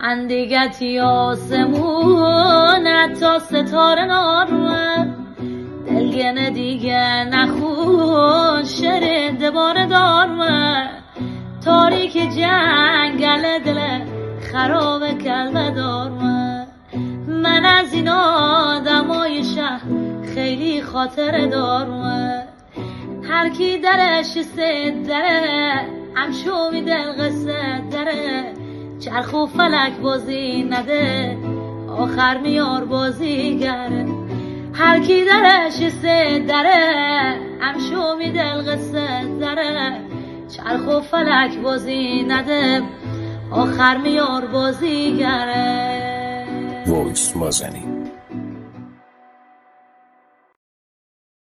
اندیگتی آسمون تا ستاره نارمه دلگنه دیگه نخون شر دبار دارمه تاریک جنگل دل خراب کلمه دارمه من از این آدمای شهر خیلی خاطر دارمه هر کی درش سه دره همشو می دل قصه دره چرخ و فلک بازی نده آخر میار بازیگره هر کی درش سه دره همشو می دل قصه دره چرخ و فلک بازی نده آخر میار بازیگره وایس مازنی